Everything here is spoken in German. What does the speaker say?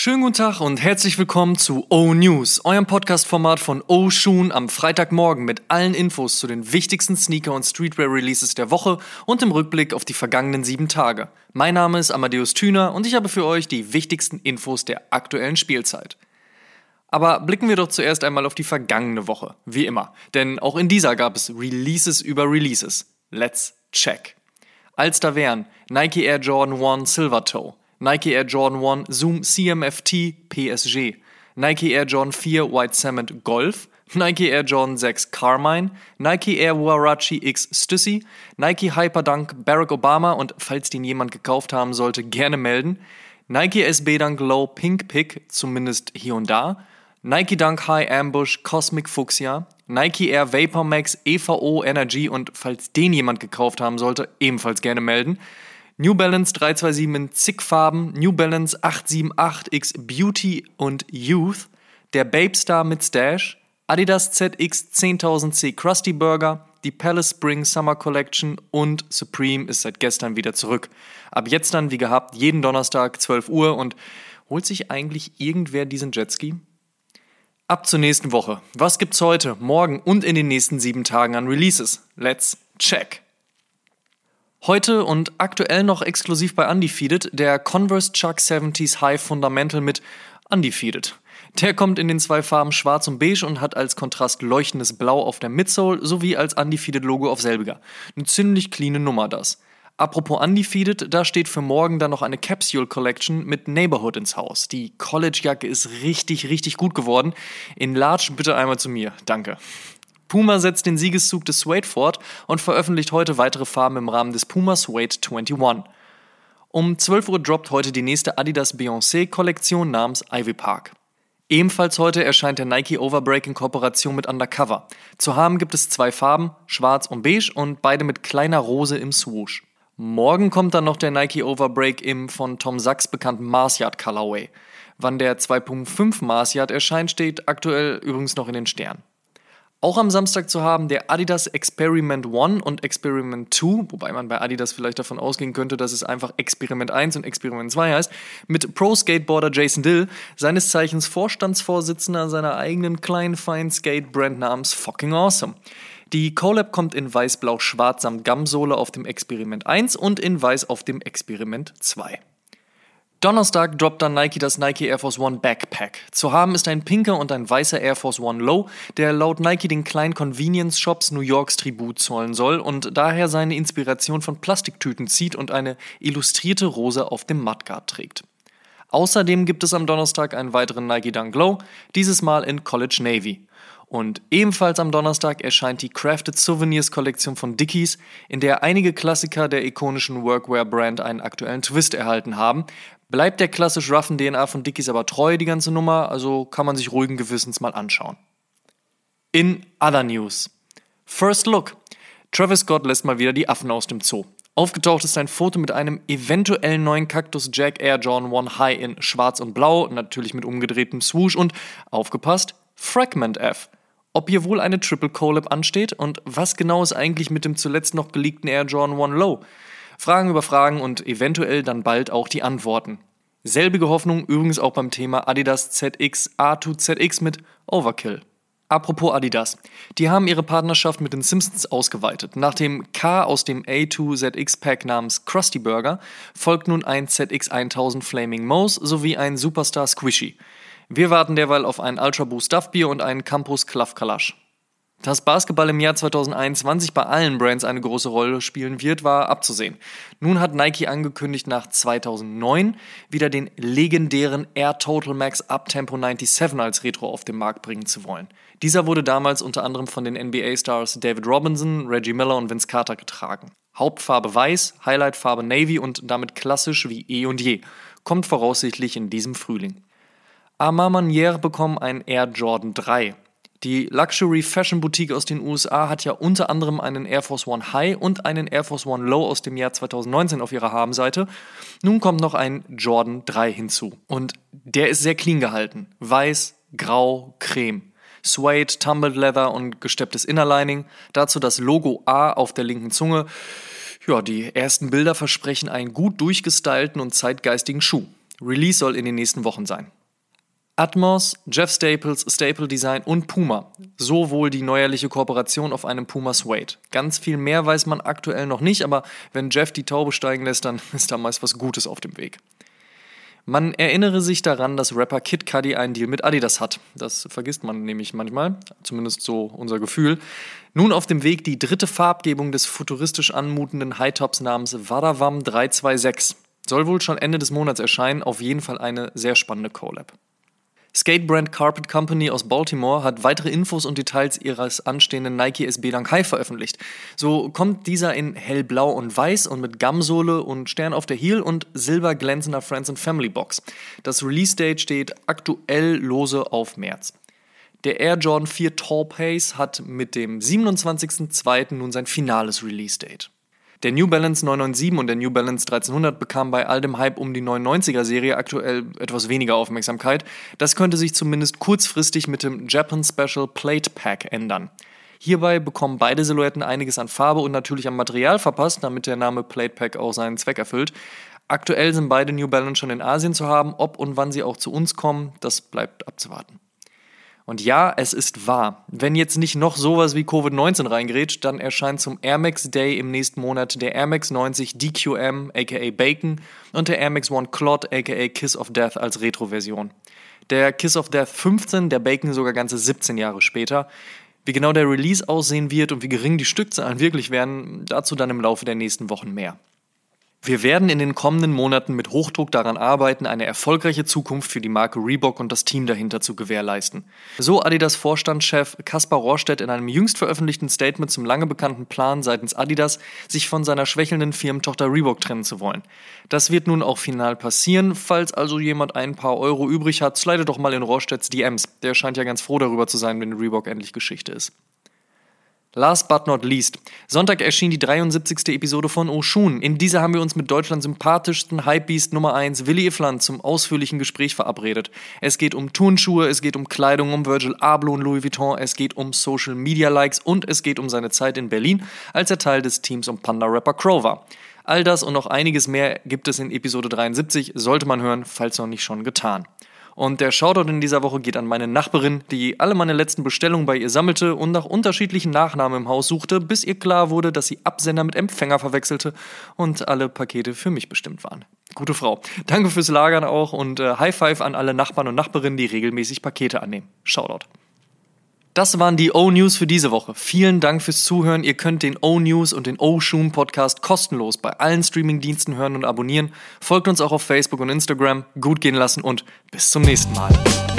Schönen guten Tag und herzlich willkommen zu O-News, eurem Podcast-Format von O-Shoon am Freitagmorgen mit allen Infos zu den wichtigsten Sneaker- und Streetwear-Releases der Woche und im Rückblick auf die vergangenen 7 Tage. Mein Name ist Amadeus Thüner und ich habe für euch die wichtigsten Infos der aktuellen Spielzeit. Aber blicken wir doch zuerst einmal auf die vergangene Woche, wie immer, denn auch in dieser gab es Releases über Releases. Let's check. Als da wären Nike Air Jordan 1 Silver Toe, Nike Air Jordan 1 Zoom CMFT PSG, Nike Air Jordan 4 White Cement Golf, Nike Air Jordan 6 Carmine, Nike Air Huarache X Stussy, Nike Hyperdunk Barack Obama und falls den jemand gekauft haben sollte, gerne melden, Nike SB Dunk Low Pink Pick, zumindest hier und da, Nike Dunk High Ambush Cosmic Fuchsia, Nike Air Vapor Max EVO Energy und falls den jemand gekauft haben sollte, ebenfalls gerne melden, New Balance 327 in zig Farben, New Balance 878X Beauty und Youth, der Babestar mit Stash, Adidas ZX 10.000C Krusty Burger, die Palace Spring Summer Collection und Supreme ist seit gestern wieder zurück. Ab jetzt dann, wie gehabt, jeden Donnerstag 12 Uhr und holt sich eigentlich irgendwer diesen Jetski? Ab zur nächsten Woche. Was gibt's heute, morgen und in den nächsten 7 Tagen an Releases? Let's check! Heute und aktuell noch exklusiv bei Undefeated der Converse Chuck 70s High Fundamental mit Undefeated. Der kommt in den 2 Farben schwarz und beige und hat als Kontrast leuchtendes Blau auf der Midsole sowie als Undefeated-Logo auf selbiger. Eine ziemlich cleane Nummer das. Apropos Undefeated, da steht für morgen dann noch eine Capsule Collection mit Neighborhood ins Haus. Die College-Jacke ist richtig gut geworden. In Large bitte einmal zu mir, danke. Puma setzt den Siegeszug des Suede fort und veröffentlicht heute weitere Farben im Rahmen des Puma Suede 21. Um 12 Uhr droppt heute die nächste Adidas Beyoncé-Kollektion namens Ivy Park. Ebenfalls heute erscheint der Nike Overbreak in Kooperation mit Undercover. Zu haben gibt es 2 Farben, schwarz und beige und beide mit kleiner Rose im Swoosh. Morgen kommt dann noch der Nike Overbreak im von Tom Sachs bekannten Mars Yacht Colorway. Wann der 2.5 Mars Yacht erscheint, steht aktuell übrigens noch in den Sternen. Auch am Samstag zu haben der Adidas Experiment 1 und Experiment 2, wobei man bei Adidas vielleicht davon ausgehen könnte, dass es einfach Experiment 1 und Experiment 2 heißt, mit Pro-Skateboarder Jason Dill, seines Zeichens Vorstandsvorsitzender seiner eigenen kleinen feinen Skate-Brand namens Fucking Awesome. Die Collab kommt in weiß-blau-schwarz samt Gamsohle auf dem Experiment 1 und in weiß auf dem Experiment 2. Donnerstag droppt dann Nike das Nike Air Force One Backpack. Zu haben ist ein pinker und ein weißer Air Force One Low, der laut Nike den kleinen Convenience-Shops New Yorks Tribut zollen soll und daher seine Inspiration von Plastiktüten zieht und eine illustrierte Rose auf dem Mudguard trägt. Außerdem gibt es am Donnerstag einen weiteren Nike Dunk Low, dieses Mal in College Navy. Und ebenfalls am Donnerstag erscheint die Crafted Souvenirs Kollektion von Dickies, in der einige Klassiker der ikonischen Workwear-Brand einen aktuellen Twist erhalten haben. Bleibt der klassisch roughen DNA von Dickies aber treu, die ganze Nummer, also kann man sich ruhigen Gewissens mal anschauen. In other news. First look. Travis Scott lässt mal wieder die Affen aus dem Zoo. Aufgetaucht ist ein Foto mit einem eventuellen neuen Cactus Jack Air Jordan 1 High in schwarz und blau, natürlich mit umgedrehtem Swoosh und, aufgepasst, Fragment F. Ob hier wohl eine Triple Collab ansteht und was genau ist eigentlich mit dem zuletzt noch geleakten Air Jordan 1 Low? Fragen über Fragen und eventuell dann bald auch die Antworten. Selbige Hoffnung übrigens auch beim Thema Adidas ZX A2ZX mit Overkill. Apropos Adidas, die haben ihre Partnerschaft mit den Simpsons ausgeweitet. Nach dem K aus dem A2ZX-Pack namens Krusty Burger folgt nun ein ZX1000 Flaming Mouse sowie ein Superstar Squishy. Wir warten derweil auf ein Ultra Boost Duffbier und einen Campus Cluff Kalash. Dass Basketball im Jahr 2021 bei allen Brands eine große Rolle spielen wird, war abzusehen. Nun hat Nike angekündigt, nach 2009 wieder den legendären Air Total Max Uptempo 97 als Retro auf den Markt bringen zu wollen. Dieser wurde damals unter anderem von den NBA-Stars David Robinson, Reggie Miller und Vince Carter getragen. Hauptfarbe weiß, Highlightfarbe Navy und damit klassisch wie eh und je. Kommt voraussichtlich in diesem Frühling. Armand Manière bekommen ein Air Jordan 3. Die Luxury Fashion Boutique aus den USA hat ja unter anderem einen Air Force One High und einen Air Force One Low aus dem Jahr 2019 auf ihrer Habenseite. Nun kommt noch ein Jordan 3 hinzu. Und der ist sehr clean gehalten. Weiß, grau, creme. Suede, Tumbled Leather und gestepptes Innerlining. Dazu das Logo A auf der linken Zunge. Ja, die ersten Bilder versprechen einen gut durchgestylten und zeitgeistigen Schuh. Release soll in den nächsten Wochen sein. Atmos, Jeff Staples, Staple Design und Puma. So wohl die neuerliche Kooperation auf einem Puma Suede. Ganz viel mehr weiß man aktuell noch nicht, aber wenn Jeff die Taube steigen lässt, dann ist da meist was Gutes auf dem Weg. Man erinnere sich daran, dass Rapper Kid Cudi einen Deal mit Adidas hat. Das vergisst man nämlich manchmal, zumindest so unser Gefühl. Nun auf dem Weg die dritte Farbgebung des futuristisch anmutenden High-Tops namens Vadavam 326. Soll wohl schon Ende des Monats erscheinen, auf jeden Fall eine sehr spannende Collab. Skatebrand Carpet Company aus Baltimore hat weitere Infos und Details ihres anstehenden Nike SB Dunk High veröffentlicht. So kommt dieser in hellblau und weiß und mit Gumsohle und Stern auf der Heel und silberglänzender Friends and Family Box. Das Release-Date steht aktuell lose auf März. Der Air Jordan 4 Tall Pace hat mit dem 27.02. nun sein finales Release-Date. Der New Balance 997 und der New Balance 1300 bekamen bei all dem Hype um die 990er-Serie aktuell etwas weniger Aufmerksamkeit. Das könnte sich zumindest kurzfristig mit dem Japan Special Plate Pack ändern. Hierbei bekommen beide Silhouetten einiges an Farbe und natürlich am Material verpasst, damit der Name Plate Pack auch seinen Zweck erfüllt. Aktuell sind beide New Balance schon in Asien zu haben. Ob und wann sie auch zu uns kommen, das bleibt abzuwarten. Und ja, es ist wahr. Wenn jetzt nicht noch sowas wie Covid-19 reingrätscht, dann erscheint zum Air Max Day im nächsten Monat der Air Max 90 DQM aka Bacon und der Air Max One Clot aka Kiss of Death als Retro-Version. Der Kiss of Death 15, der Bacon sogar ganze 17 Jahre später. Wie genau der Release aussehen wird und wie gering die Stückzahlen wirklich werden, dazu dann im Laufe der nächsten Wochen mehr. Wir werden in den kommenden Monaten mit Hochdruck daran arbeiten, eine erfolgreiche Zukunft für die Marke Reebok und das Team dahinter zu gewährleisten. So Adidas-Vorstandschef Kaspar Rohrstedt in einem jüngst veröffentlichten Statement zum lange bekannten Plan seitens Adidas, sich von seiner schwächelnden Firmentochter Reebok trennen zu wollen. Das wird nun auch final passieren. Falls also jemand ein paar Euro übrig hat, slide doch mal in Rohrstedts DMs. Der scheint ja ganz froh darüber zu sein, wenn Reebok endlich Geschichte ist. Last but not least. Sonntag erschien die 73. Episode von Oshun. In dieser haben wir uns mit Deutschlands sympathischsten Hypebeast Nummer 1, Willi Ifland, zum ausführlichen Gespräch verabredet. Es geht um Turnschuhe, es geht um Kleidung, um Virgil Abloh und Louis Vuitton, es geht um Social Media Likes und es geht um seine Zeit in Berlin, als er Teil des Teams um Panda-Rapper Crow war. All das und noch einiges mehr gibt es in Episode 73, sollte man hören, falls noch nicht schon getan. Und der Shoutout in dieser Woche geht an meine Nachbarin, die alle meine letzten Bestellungen bei ihr sammelte und nach unterschiedlichen Nachnamen im Haus suchte, bis ihr klar wurde, dass sie Absender mit Empfänger verwechselte und alle Pakete für mich bestimmt waren. Gute Frau. Danke fürs Lagern auch und High Five an alle Nachbarn und Nachbarinnen, die regelmäßig Pakete annehmen. Shoutout. Das waren die O-News für diese Woche. Vielen Dank fürs Zuhören. Ihr könnt den O-News und den O-Shoom Podcast kostenlos bei allen Streamingdiensten hören und abonnieren. Folgt uns auch auf Facebook und Instagram. Gut gehen lassen und bis zum nächsten Mal.